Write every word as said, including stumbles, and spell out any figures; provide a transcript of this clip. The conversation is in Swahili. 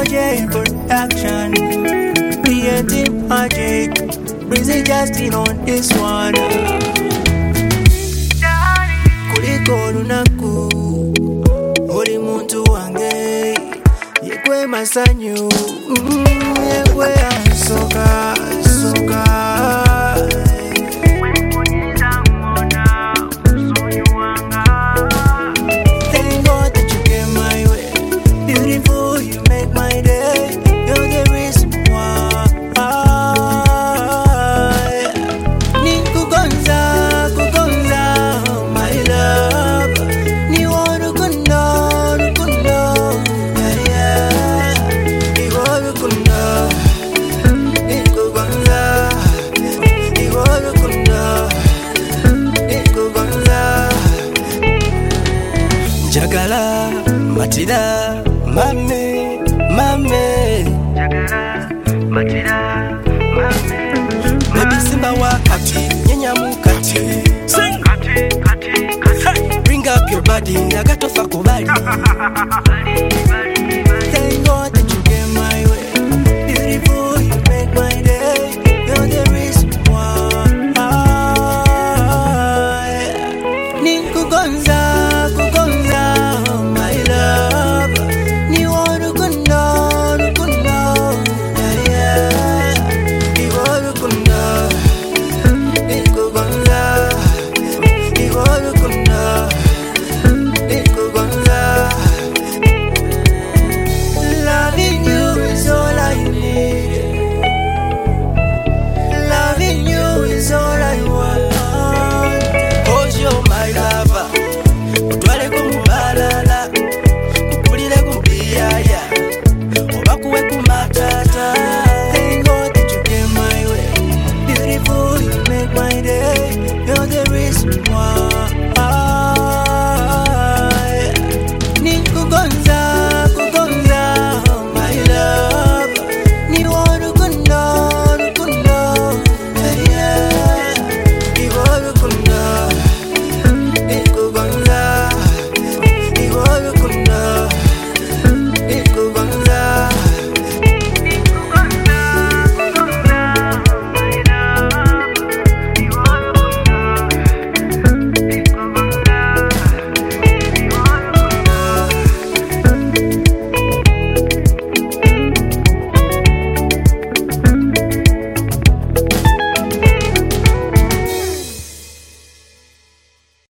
J production, creating magic. Breezy Justin on this one. Kuliko lunaku, oli muntu wange, yekwe masanyu, yekwe asoka, soka. Thank God that you came my way. Beautiful, you make my day. You're the reason why. Niku gonza, kugonza, my love. Ni waru kundo, kundo, yeah yeah. Ni waru kundo, niku gonza. Ni waru kundo, niku gonza. Jagala, matida, mame, mame. Jagala, matida, mame. Baby simba wakati, nyenya mukati. Sing, kati, kati, kati. Bring up your body, nagatofa kubali. Thank God.